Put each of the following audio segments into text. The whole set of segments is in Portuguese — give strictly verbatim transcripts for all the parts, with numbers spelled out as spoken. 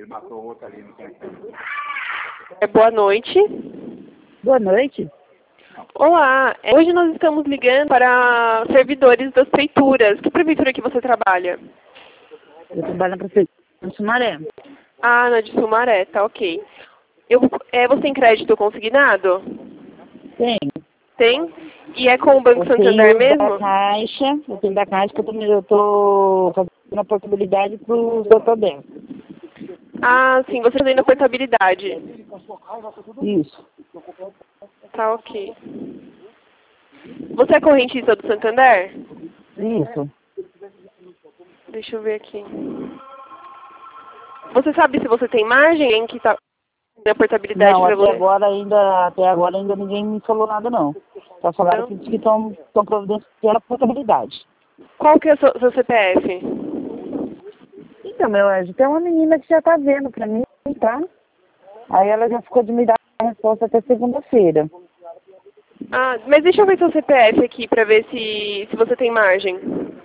É, boa noite. Boa noite. Olá, é, hoje nós estamos ligando para servidores das prefeituras. Que prefeitura que você trabalha? Eu trabalho na prefeitura de Sumaré. Ah, na de Sumaré, tá ok. Eu, é, você tem crédito consignado? Tenho. Tem? E é com o Banco Eu Santander tenho da mesmo? Caixa, eu tenho da Caixa que eu tô, eu tô fazendo a portabilidade para o Santander. Ah, sim, você está fazendo a portabilidade. Isso. Tá ok. Você é correntista do Santander? Isso. Deixa eu ver aqui. Você sabe se você tem margem em que está na portabilidade Não, para até você? agora ainda, até agora ainda ninguém me falou nada não. Só falaram Não? que estão providenciando a portabilidade. Qual que é o seu, seu C P F? Então, meu anjo, tem uma menina que já tá vendo pra mim, tá? Aí ela já ficou de me dar a resposta até segunda-feira. Ah, mas deixa eu ver seu C P F aqui para ver se, se você tem margem.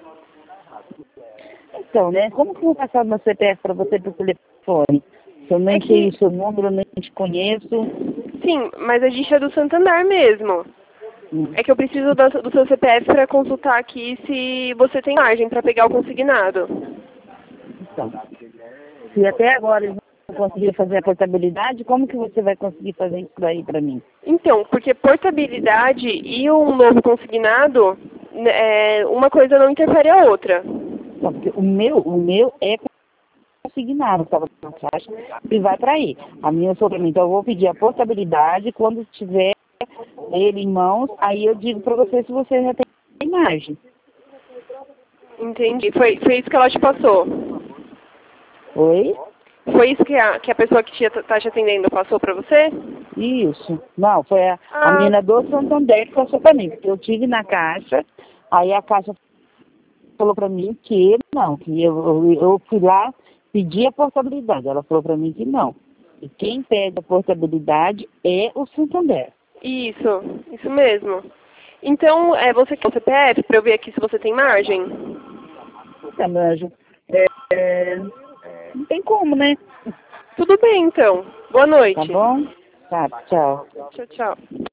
Então, né? Como que eu vou passar meu C P F pra você por telefone? Se eu nem É sei o que, seu número, nem te conheço. sim, mas a gente é do Santander mesmo. Hum. É que eu preciso da- do seu C P F para consultar aqui se você tem margem para pegar o consignado. Então, se até agora eles não conseguiram fazer a portabilidade, como que você vai conseguir fazer isso daí pra mim? Então, porque portabilidade e um novo consignado, né, é, uma coisa não interfere a outra. Não, porque o meu, o meu é consignado, estava na caixa, e vai para aí. A minha sou para mim, então eu vou pedir a portabilidade, quando tiver ele em mãos, aí eu digo para você se você já tem margem. Entendi. Foi, foi isso que ela te passou. Oi? Foi isso que a, que a pessoa que está te atendendo passou para você? Isso. Não, foi a, a Ah, menina do Santander que passou para mim, porque eu tive na caixa, aí a caixa falou para mim que não, que eu, eu, eu fui lá pedir a portabilidade. Ela falou para mim que não. E quem pede a portabilidade é o Santander. isso, isso mesmo. Então, é, você quer o C P F para eu ver aqui se você tem margem? Tá, meu anjo. É, é, não tem como, né? Tudo bem, então. Boa Tá noite. bom? Tá, tchau. Tchau, tchau.